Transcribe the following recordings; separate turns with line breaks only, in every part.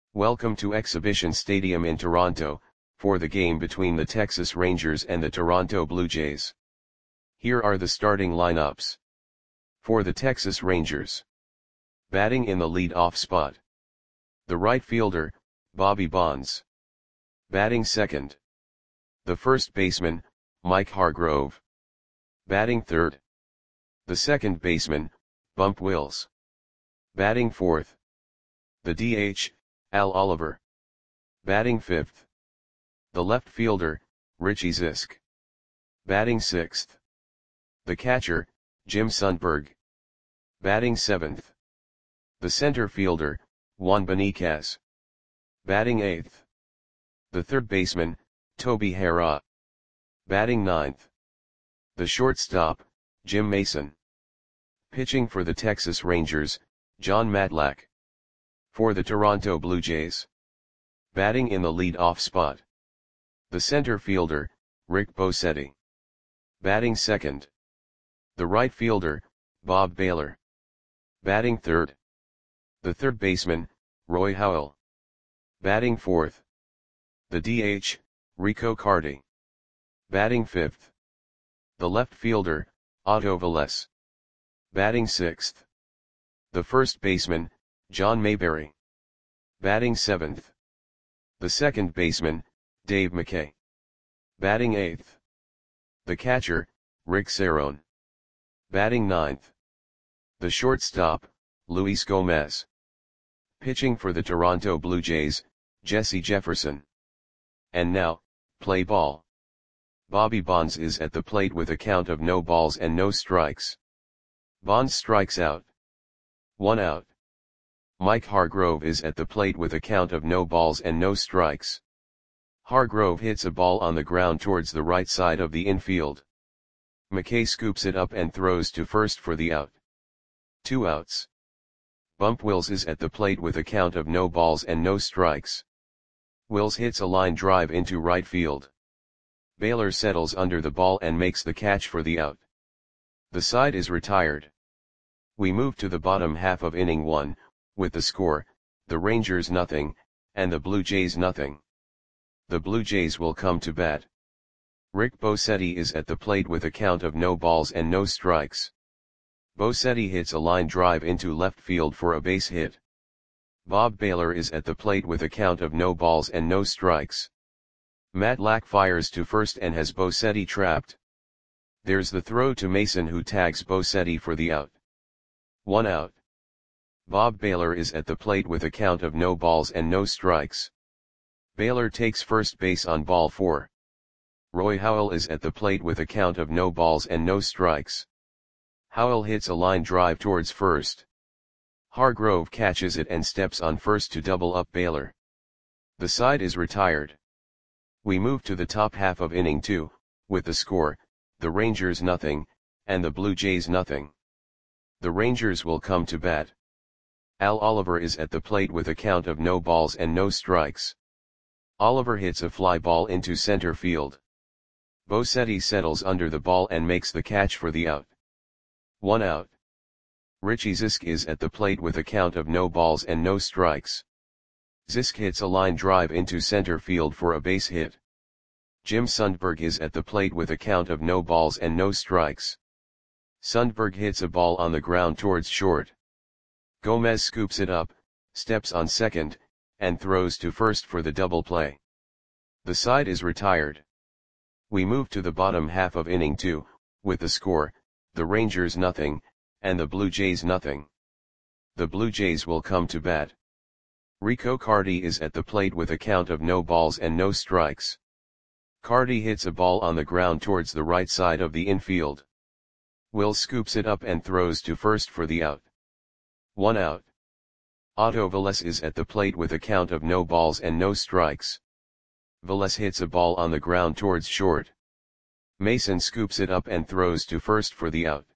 Welcome to Exhibition Stadium in Toronto, for the game between the Texas Rangers and the Toronto Blue Jays. Here are the starting lineups. For the Texas Rangers. Batting in the lead-off spot. The right fielder, Bobby Bonds. Batting second. The first baseman, Mike Hargrove. Batting third. The second baseman, Bump Wills. Batting fourth. The DH, Al Oliver. Batting fifth. The left fielder, Richie Zisk. Batting sixth. The catcher, Jim Sundberg. Batting seventh. The center fielder, Juan Beniquez. Batting eighth. The third baseman, Toby Harrah. Batting ninth. The shortstop, Jim Mason. Pitching for the Texas Rangers, Jon Matlack. For the Toronto Blue Jays. Batting in the lead-off spot. The center fielder, Rick Bosetti. Batting second. The right fielder, Bob Baylor. Batting third. The third baseman, Roy Howell. Batting fourth. The DH, Rico Carty. Batting fifth. The left fielder, Otto Velez. Batting sixth. The first baseman, John Mayberry. Batting seventh. The second baseman, Dave McKay. Batting eighth. The catcher, Rick Cerone. Batting ninth. The shortstop, Luis Gomez. Pitching for the Toronto Blue Jays, Jesse Jefferson. And now, play ball. Bobby Bonds is at the plate with a count of no balls and no strikes. Bonds strikes out. 1 out. Mike Hargrove is at the plate with a count of no balls and no strikes. Hargrove hits a ball on the ground towards the right side of the infield. McKay scoops it up and throws to first for the out. 2 outs. Bump Wills is at the plate with a count of no balls and no strikes. Wills hits a line drive into right field. Baylor settles under the ball and makes the catch for the out. The side is retired. We move to the bottom half of inning 1, with the score, the Rangers nothing, and the Blue Jays nothing. The Blue Jays will come to bat. Rick Bosetti is at the plate with a count of no balls and no strikes. Bosetti hits a line drive into left field for a base hit. Bob Baylor is at the plate with a count of no balls and no strikes. Matlack fires to first and has Bosetti trapped. There's the throw to Mason, who tags Bosetti for the out. 1 out. Bob Baylor is at the plate with a count of no balls and no strikes. Baylor takes first base on ball 4. Roy Howell is at the plate with a count of no balls and no strikes. Howell hits a line drive towards first. Hargrove catches it and steps on first to double up Baylor. The side is retired. We move to the top half of inning 2, with the score, the Rangers nothing, and the Blue Jays nothing. The Rangers will come to bat. Al Oliver is at the plate with a count of no balls and no strikes. Oliver hits a fly ball into center field. Bosetti settles under the ball and makes the catch for the out. 1 out. Richie Zisk is at the plate with a count of no balls and no strikes. Zisk hits a line drive into center field for a base hit. Jim Sundberg is at the plate with a count of no balls and no strikes. Sundberg hits a ball on the ground towards short. Gomez scoops it up, steps on second, and throws to first for the double play. The side is retired. We move to the bottom half of inning 2, with the score, the Rangers nothing, and the Blue Jays nothing. The Blue Jays will come to bat. Rico Carty is at the plate with a count of no balls and no strikes. Carty hits a ball on the ground towards the right side of the infield. Will scoops it up and throws to first for the out. 1 out. Otto Velez is at the plate with a count of no balls and no strikes. Velez hits a ball on the ground towards short. Mason scoops it up and throws to first for the out.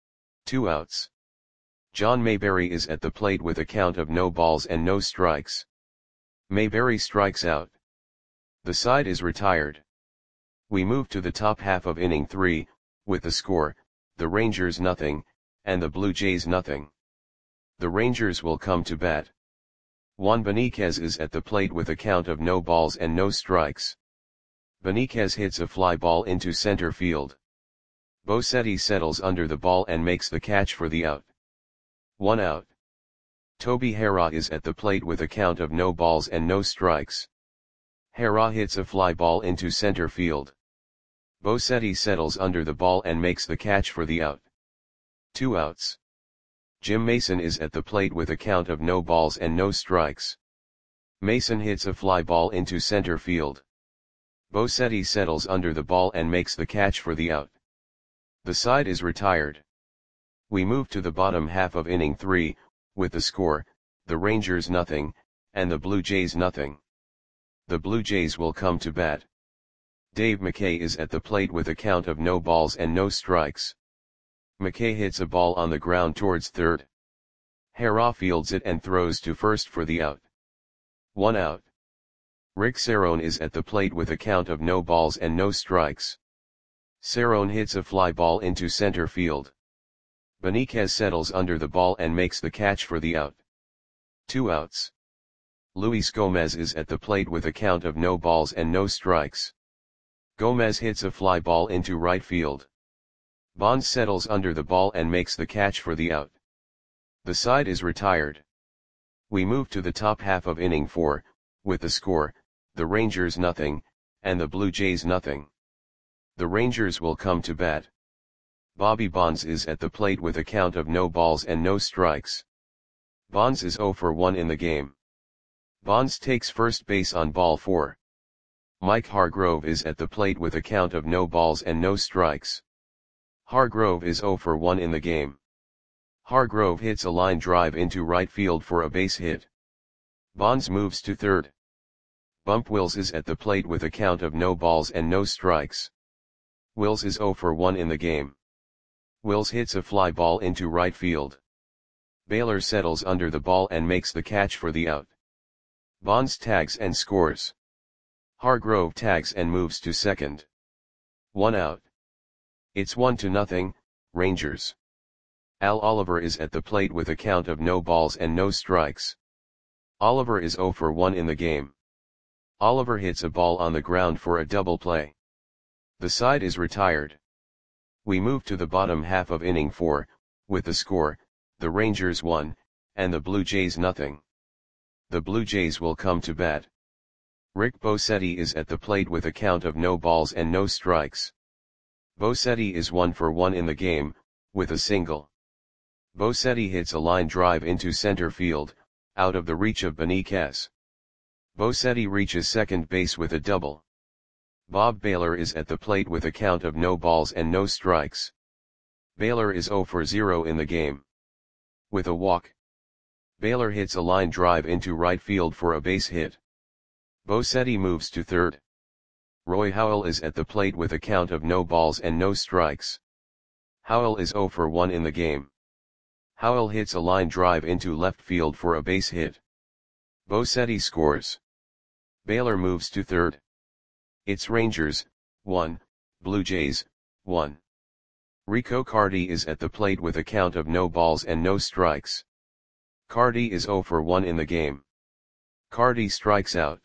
2 outs. John Mayberry is at the plate with a count of no balls and no strikes. Mayberry strikes out. The side is retired. We move to the top half of inning 3, with the score, the Rangers nothing, and the Blue Jays nothing. The Rangers will come to bat. Juan Benitez is at the plate with a count of no balls and no strikes. Benitez hits a fly ball into center field. Bosetti settles under the ball and makes the catch for the out. 1 out. Toby Harrah is at the plate with a count of no balls and no strikes. Harrah hits a fly ball into center field. Bosetti settles under the ball and makes the catch for the out. 2 outs. Jim Mason is at the plate with a count of no balls and no strikes. Mason hits a fly ball into center field. Bosetti settles under the ball and makes the catch for the out. The side is retired. We move to the bottom half of inning 3, with the score, the Rangers nothing, and the Blue Jays nothing. The Blue Jays will come to bat. Dave McKay is at the plate with a count of no balls and no strikes. McKay hits a ball on the ground towards third. Harrah fields it and throws to first for the out. 1 out. Rick Cerrone is at the plate with a count of no balls and no strikes. Cerrone hits a fly ball into center field. Benitez settles under the ball and makes the catch for the out. 2 outs. Luis Gomez is at the plate with a count of no balls and no strikes. Gomez hits a fly ball into right field. Bonds settles under the ball and makes the catch for the out. The side is retired. We move to the top half of inning 4, with the score, the Rangers nothing, and the Blue Jays nothing. The Rangers will come to bat. Bobby Bonds is at the plate with a count of no balls and no strikes. Bonds is 0 for 1 in the game. Bonds takes first base on ball 4. Mike Hargrove is at the plate with a count of no balls and no strikes. Hargrove is 0 for 1 in the game. Hargrove hits a line drive into right field for a base hit. Bonds moves to third. Bump Wills is at the plate with a count of no balls and no strikes. Wills is 0 for 1 in the game. Wills hits a fly ball into right field. Baylor settles under the ball and makes the catch for the out. Bonds tags and scores. Hargrove tags and moves to second. 1 out. It's 1-0, Rangers. Al Oliver is at the plate with a count of no balls and no strikes. Oliver is 0 for 1 in the game. Oliver hits a ball on the ground for a double play. The side is retired. We move to the bottom half of inning 4, with the score, the Rangers 1, and the Blue Jays nothing. The Blue Jays will come to bat. Rick Bosetti is at the plate with a count of no balls and no strikes. Bosetti is 1 for 1 in the game, with a single. Bosetti hits a line drive into center field, out of the reach of Benitez. Bosetti reaches second base with a double. Bob Baylor is at the plate with a count of no balls and no strikes. Baylor is 0 for 0 in the game. With a walk. Baylor hits a line drive into right field for a base hit. Bosetti moves to third. Roy Howell is at the plate with a count of no balls and no strikes. Howell is 0 for 1 in the game. Howell hits a line drive into left field for a base hit. Bosetti scores. Baylor moves to third. It's Rangers, 1, Blue Jays, 1. Rico Cardi is at the plate with a count of no balls and no strikes. Cardi is 0 for 1 in the game. Cardi strikes out.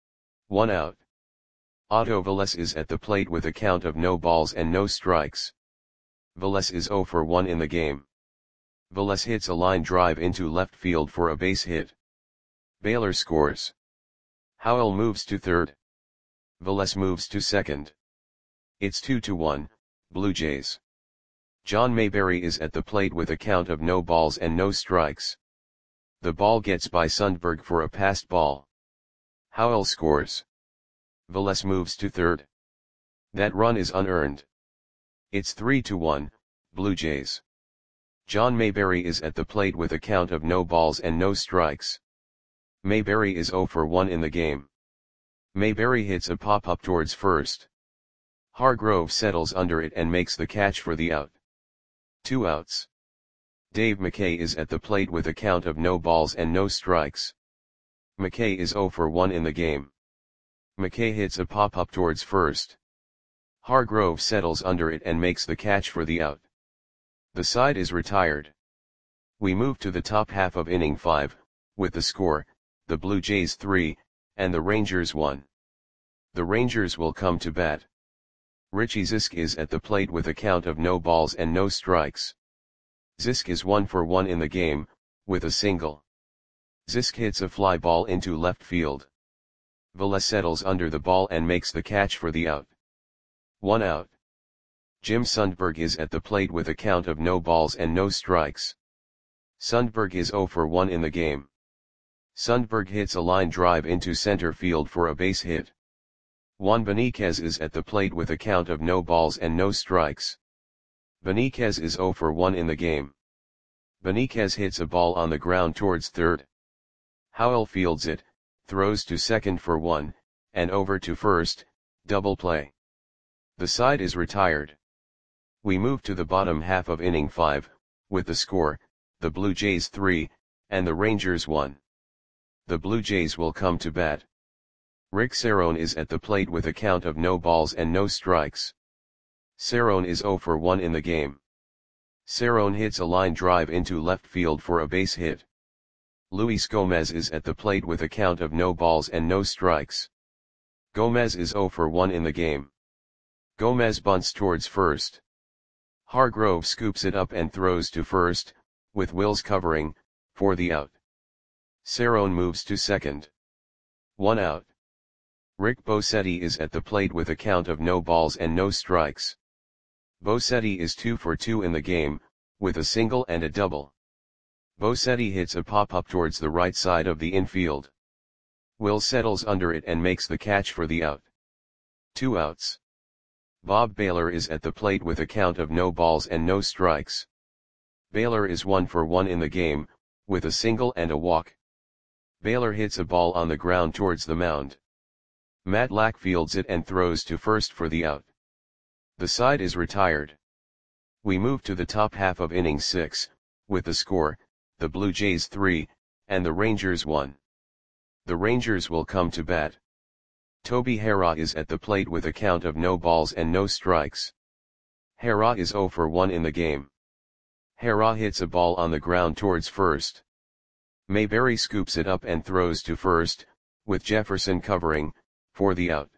1 out. Otto Velez is at the plate with a count of no balls and no strikes. Velez is 0 for 1 in the game. Velez hits a line drive into left field for a base hit. Baylor scores. Howell moves to third. Velez moves to second. It's 2-1, Blue Jays. John Mayberry is at the plate with a count of no balls and no strikes. The ball gets by Sundberg for a passed ball. Howell scores. Velez moves to third. That run is unearned. It's 3-1, Blue Jays. John Mayberry is at the plate with a count of no balls and no strikes. Mayberry is 0 for 1 in the game. Mayberry hits a pop-up towards first. Hargrove settles under it and makes the catch for the out. 2 outs. Dave McKay is at the plate with a count of no balls and no strikes. McKay is 0 for 1 in the game. McKay hits a pop-up towards first. Hargrove settles under it and makes the catch for the out. The side is retired. We move to the top half of inning 5, with the score, the Blue Jays 3, and the Rangers 1. The Rangers will come to bat. Richie Zisk is at the plate with a count of no balls and no strikes. Zisk is 1 for 1 in the game, with a single. Zisk hits a fly ball into left field. Velez settles under the ball and makes the catch for the out. 1 out. Jim Sundberg is at the plate with a count of no balls and no strikes. Sundberg is 0 for 1 in the game. Sundberg hits a line drive into center field for a base hit. Juan Beniquez is at the plate with a count of no balls and no strikes. Beniquez is 0 for 1 in the game. Beniquez hits a ball on the ground towards third. Howell fields it, throws to second for 1, and over to first, double play. The side is retired. We move to the bottom half of inning 5, with the score, the Blue Jays 3, and the Rangers 1. The Blue Jays will come to bat. Rick Cerrone is at the plate with a count of no balls and no strikes. Cerrone is 0 for 1 in the game. Cerrone hits a line drive into left field for a base hit. Luis Gomez is at the plate with a count of no balls and no strikes. Gomez is 0 for 1 in the game. Gomez bunts towards first. Hargrove scoops it up and throws to first, with Wills covering, for the out. Cerrone moves to second. 1 out. Rick Bosetti is at the plate with a count of no balls and no strikes. Bosetti is 2 for 2 in the game, with a single and a double. Bosetti hits a pop-up towards the right side of the infield. Wills settles under it and makes the catch for the out. 2 outs. Bob Baylor is at the plate with a count of no balls and no strikes. Baylor is 1 for 1 in the game, with a single and a walk. Baylor hits a ball on the ground towards the mound. Matlack fields it and throws to first for the out. The side is retired. We move to the top half of inning 6, with the score, the Blue Jays 3, and the Rangers 1. The Rangers will come to bat. Toby Harrah is at the plate with a count of no balls and no strikes. Harrah is 0 for 1 in the game. Harrah hits a ball on the ground towards first. Mayberry scoops it up and throws to first, with Jefferson covering, for the out.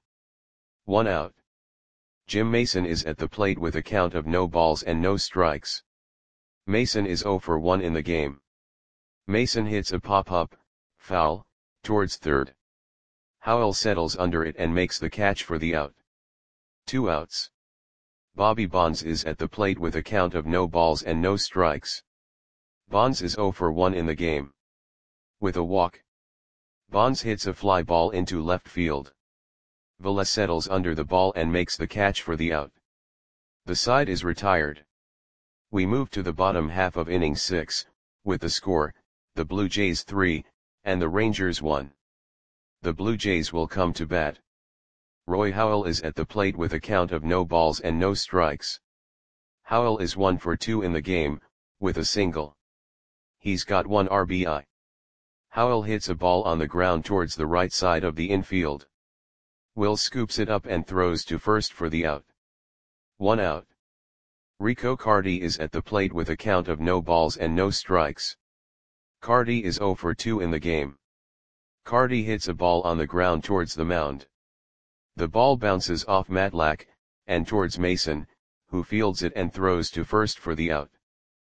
1 out. Jim Mason is at the plate with a count of no balls and no strikes. Mason is 0 for 1 in the game. Mason hits a pop-up, foul, towards third. Howell settles under it and makes the catch for the out. 2 outs. Bobby Bonds is at the plate with a count of no balls and no strikes. Bonds is 0 for 1 in the game. With a walk. Bonds hits a fly ball into left field. Velez settles under the ball and makes the catch for the out. The side is retired. We move to the bottom half of inning 6, with the score, the Blue Jays 3, and the Rangers 1. The Blue Jays will come to bat. Roy Howell is at the plate with a count of no balls and no strikes. Howell is 1 for 2 in the game, with a single. He's got 1 RBI. Howell hits a ball on the ground towards the right side of the infield. Wills scoops it up and throws to first for the out. 1 out. Rico Carty is at the plate with a count of no balls and no strikes. Carty is 0 for 2 in the game. Carty hits a ball on the ground towards the mound. The ball bounces off Matlack, and towards Mason, who fields it and throws to first for the out.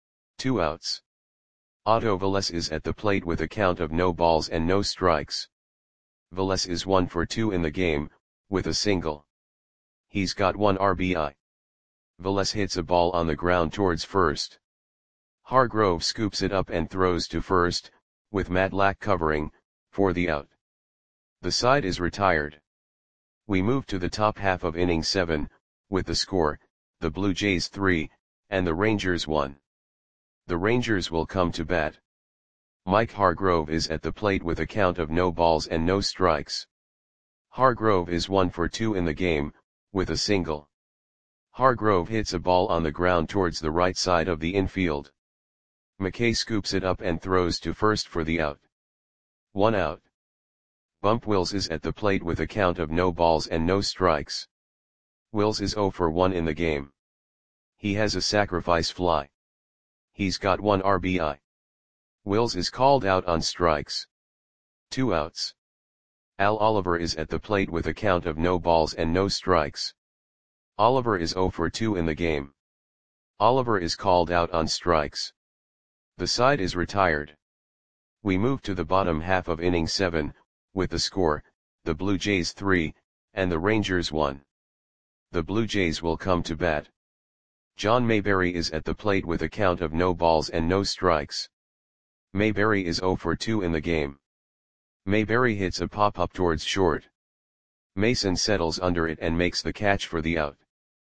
2 outs. Otto Velez is at the plate with a count of no balls and no strikes. Velez is 1 for 2 in the game, with a single. He's got 1 RBI. Velez hits a ball on the ground towards first. Hargrove scoops it up and throws to first, with Matlack covering, for the out. The side is retired. We move to the top half of inning 7, with the score, the Blue Jays 3, and the Rangers 1. The Rangers will come to bat. Mike Hargrove is at the plate with a count of no balls and no strikes. Hargrove is 1 for 2 in the game, with a single. Hargrove hits a ball on the ground towards the right side of the infield. McKay scoops it up and throws to first for the out. 1 out. Bump Wills is at the plate with a count of no balls and no strikes. Wills is 0 for 1 in the game. He has a sacrifice fly. He's got 1 RBI. Wills is called out on strikes. 2 outs. Al Oliver is at the plate with a count of no balls and no strikes. Oliver is 0 for 2 in the game. Oliver is called out on strikes. The side is retired. We move to the bottom half of inning 7, with the score, the Blue Jays 3, and the Rangers 1. The Blue Jays will come to bat. John Mayberry is at the plate with a count of no balls and no strikes. Mayberry is 0 for 2 in the game. Mayberry hits a pop-up towards short. Mason settles under it and makes the catch for the out.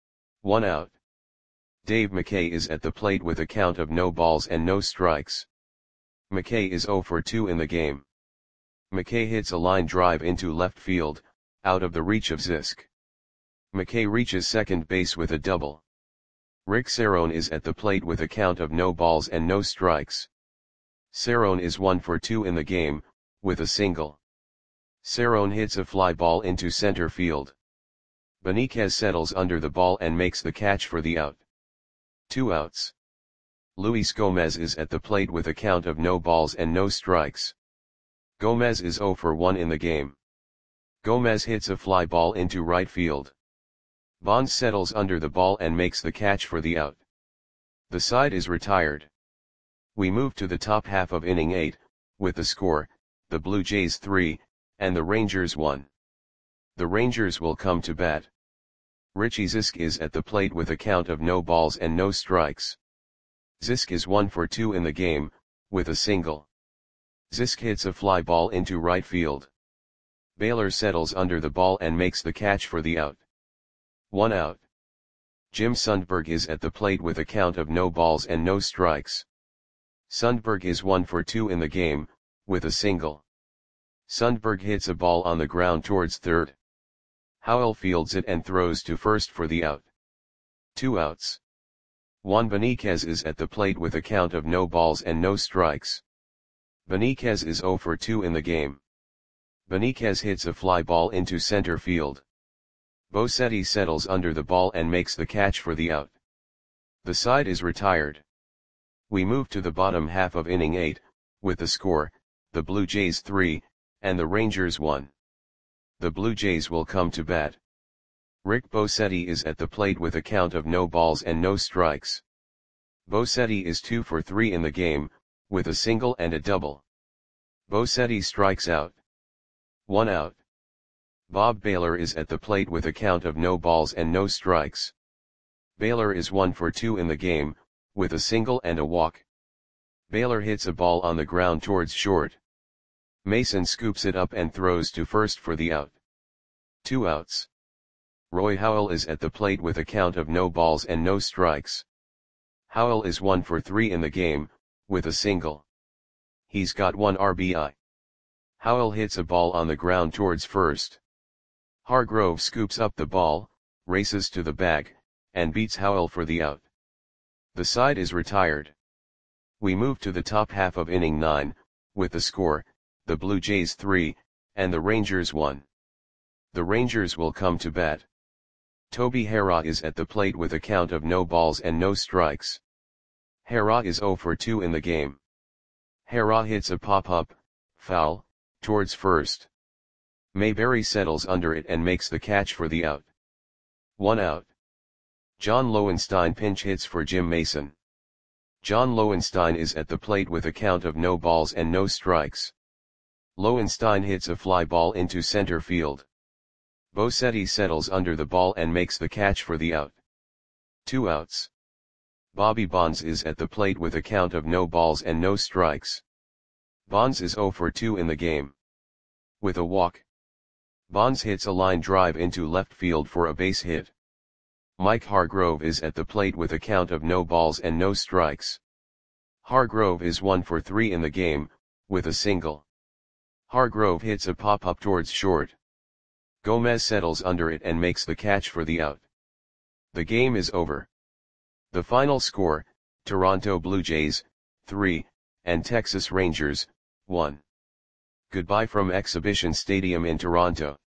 1 out. Dave McKay is at the plate with a count of no balls and no strikes. McKay is 0 for 2 in the game. McKay hits a line drive into left field, out of the reach of Zisk. McKay reaches second base with a double. Rick Cerrone is at the plate with a count of no balls and no strikes. Cerrone is 1 for 2 in the game, with a single. Cerrone hits a fly ball into center field. Benitez settles under the ball and makes the catch for the out. 2 outs. Luis Gomez is at the plate with a count of no balls and no strikes. Gomez is 0 for 1 in the game. Gomez hits a fly ball into right field. Bonds settles under the ball and makes the catch for the out. The side is retired. We move to the top half of inning 8, with the score, the Blue Jays 3, and the Rangers 1. The Rangers will come to bat. Richie Zisk is at the plate with a count of no balls and no strikes. Zisk is 1 for 2 in the game, with a single. Zisk hits a fly ball into right field. Baylor settles under the ball and makes the catch for the out. 1 out. Jim Sundberg is at the plate with a count of no balls and no strikes. Sundberg is 1 for 2 in the game, with a single. Sundberg hits a ball on the ground towards third. Howell fields it and throws to first for the out. 2 outs. Juan Benitez is at the plate with a count of no balls and no strikes. Benitez is 0 for 2 in the game. Benitez hits a fly ball into center field. Bosetti settles under the ball and makes the catch for the out. The side is retired. We move to the bottom half of inning 8, with the score, the Blue Jays 3, and the Rangers 1. The Blue Jays will come to bat. Rick Bosetti is at the plate with a count of no balls and no strikes. Bosetti is 2 for 3 in the game, with a single and a double. Bosetti strikes out. 1 out. Bob Baylor is at the plate with a count of no balls and no strikes. Baylor is 1 for 2 in the game, with a single and a walk. Baylor hits a ball on the ground towards short. Mason scoops it up and throws to first for the out. 2 outs. Roy Howell is at the plate with a count of no balls and no strikes. Howell is 1 for 3 in the game, with a single. He's got 1 RBI. Howell hits a ball on the ground towards first. Hargrove scoops up the ball, races to the bag, and beats Howell for the out. The side is retired. We move to the top half of inning 9, with the score, the Blue Jays 3, and the Rangers 1. The Rangers will come to bat. Toby Harrah is at the plate with a count of no balls and no strikes. Harrah is 0 for 2 in the game. Harrah hits a pop-up, foul, towards first. Mayberry settles under it and makes the catch for the out. 1 out. John Lowenstein pinch hits for Jim Mason. John Lowenstein is at the plate with a count of no balls and no strikes. Lowenstein hits a fly ball into center field. Bosetti settles under the ball and makes the catch for the out. 2 outs. Bobby Bonds is at the plate with a count of no balls and no strikes. Bonds is 0 for 2 in the game. With a walk. Bonds hits a line drive into left field for a base hit. Mike Hargrove is at the plate with a count of no balls and no strikes. Hargrove is 1 for 3 in the game, with a single. Hargrove hits a pop-up towards short. Gomez settles under it and makes the catch for the out. The game is over. The final score, Toronto Blue Jays, 3, and Texas Rangers, 1. Goodbye from Exhibition Stadium in Toronto.